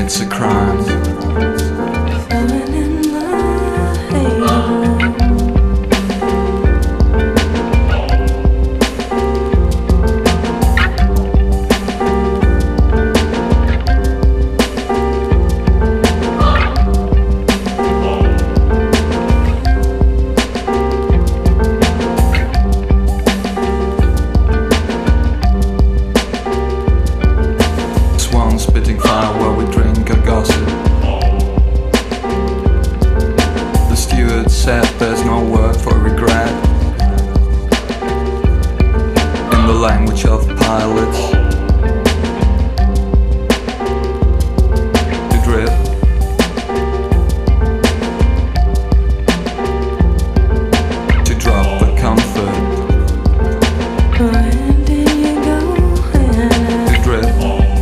commits a crime. Spitting fire while we drink and gossip. The steward said there's no word for regret. In the language of pilots, to drift. To drop the comfort. Where did you go? To drift.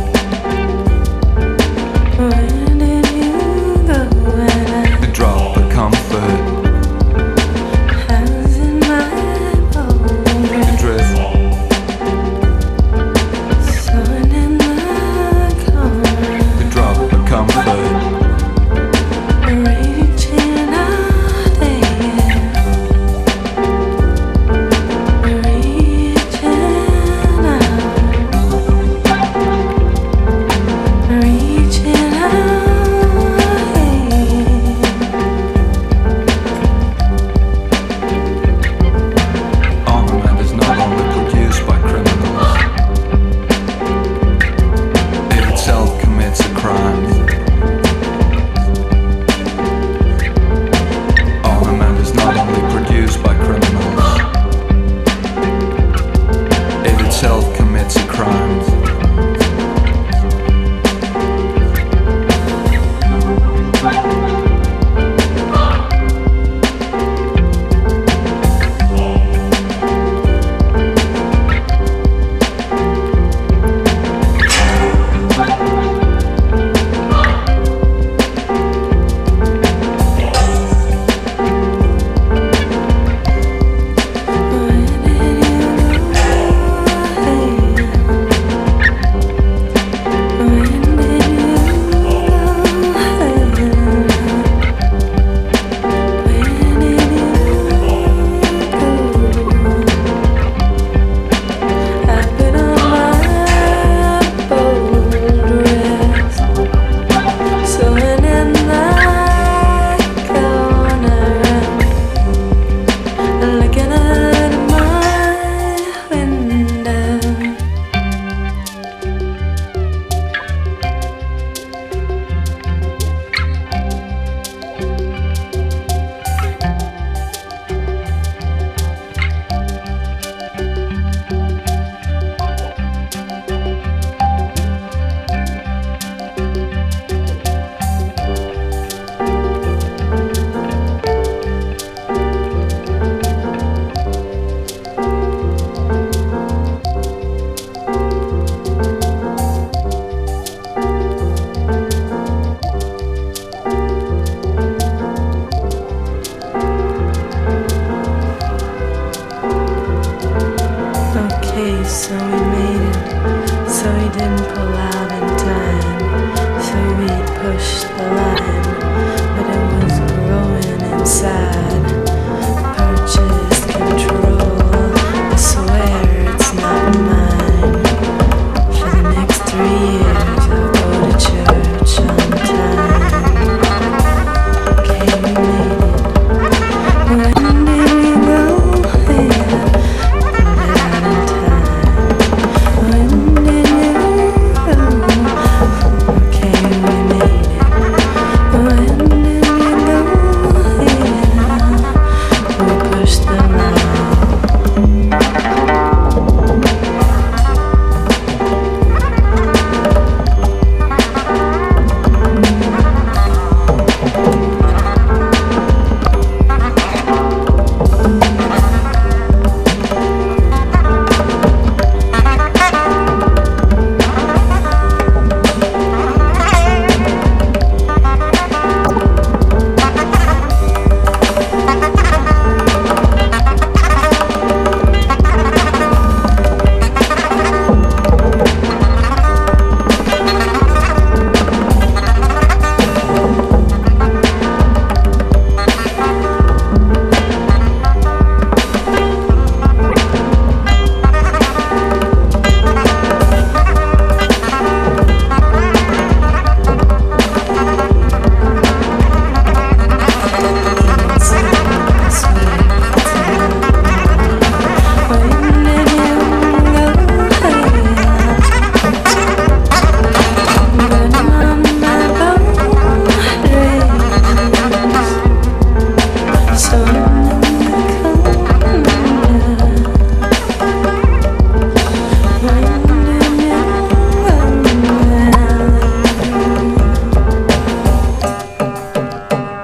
Drop the comfort. Hands in my bowl. Drift. Sun in the corner. Drop the comfort. Reaching out there. Reaching out. Reaching out. Itself commits a crime. So we made it, so we didn't pull out in time, so we pushed the line.